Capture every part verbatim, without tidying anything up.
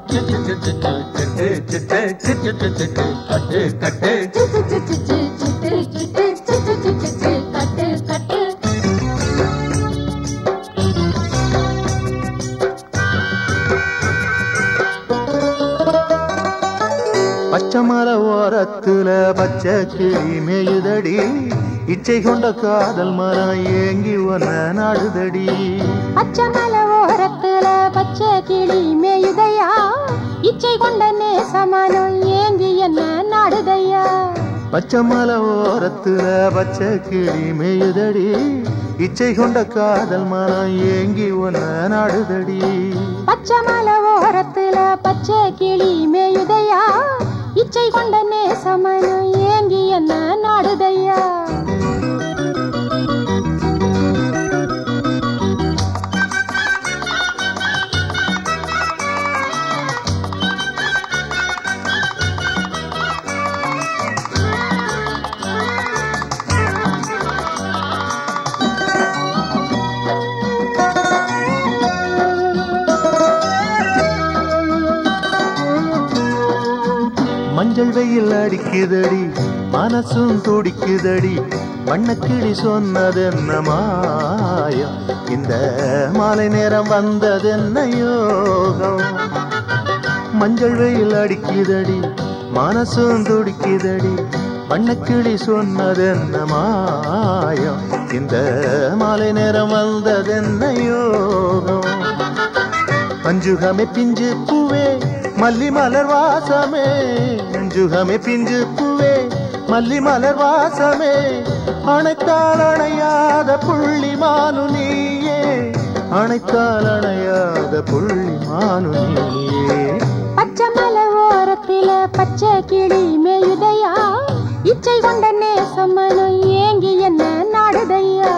கட்டு கட்டு பச்சை மலை ஓரத்துல பச்சை கிளி மேயுதடி, இச்சை கொண்ட காதல் மரம் ஏங்கி ஒன்ன நாடுதடி. பச்சை மலை ஓரத்துல பச்சை கிளி மேயுதையா, இச்சை கொண்ட நேசமனம் ஏங்கி என்ன நாடுதையா. பச்சை மலை ஓரத்துல பச்சை கிளி மேயுதடி, இச்சை கொண்ட காதல் மரம் ஏங்கி ஒன்ன நாடுதடி. பச்சை மலை ஓரத்துல பச்சை கிளி மேயுதையா, இச்சை கொண்ட நேசமனம் ஏங்கி என்ன நாடுதையா. மஞ்சள் வெயில் அடிக்குதடி, மனசும் துடிக்குதடி, வண்ணக்கிளி சொன்னதென்ன மாயம், இந்த மாலை நேரம் வந்ததென்ன யோகம். மஞ்சள் வெயில் அடிக்குதடி, மனசும் துடிக்குதடி, வண்ணக்கிளி சொன்னதென்ன மாயம், இந்த மாலை நேரம் வந்ததென்ன யோகம். அஞ்சுகமே பிஞ்சு பூவே மல்லி மலர் வாசமே, அஞ்சுகமே பிஞ்சு பூவே மல்லி மலர் வாசமே, அணைத்தால் அணையாத புள்ளி மானு நீயே, அணைத்தால் அணையாத புள்ளி மானு நீயே. பச்சை மலை ஓரத்தில பச்சை கிளி மேயுதையா, இச்சை கொண்ட நேசமனம் ஏங்கி என்ன நாடுதையா.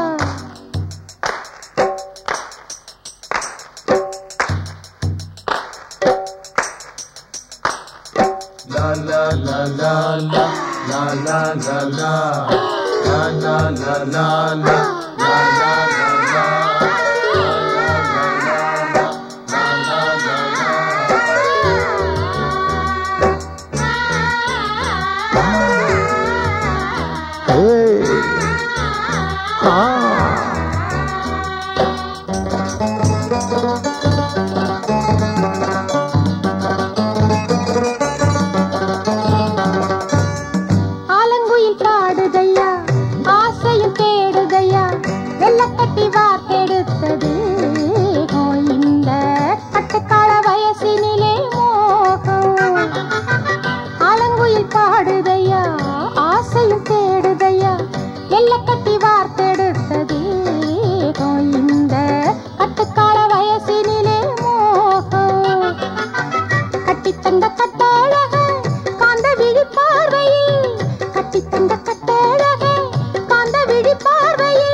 La la la la la la la la la la la la la la la la. Hey, ah. வெள்ளக்கட்டி வார்த்தெடுத்தது இந்த கட்டுக்கால வயசினிலே மோகம். ஆலங்குயில் பாடுதையா, ஆசையும் தேடுதையா, வெள்ளக்கட்டி வார்த்தெடுத்தது இந்த கட்டுக்கால வயசினிலே மோகம். கட்டி தந்த கட்டழக காந்த விழி பார்வையில், கட்டி தந்த கட்டழக காந்த விழி பார்வையில்,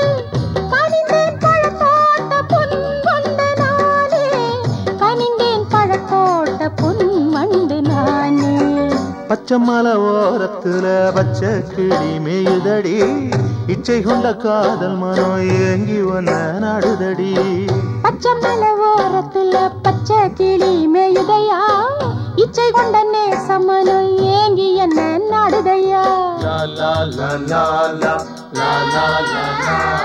பச்சை மலை ஓரத்துல பச்சை கிளி மேயுதடி, இச்சை கொண்ட காதல் மனம் ஏங்கி ஒன்ன நாடுதடி. பச்சை மலை ஓரத்துல பச்சை கிளி மேயுதையா, இச்சை கொண்ட நேசமனம் ஏங்கி என்ன நாடுதையா. லா லா லா லா லா லா லா லா.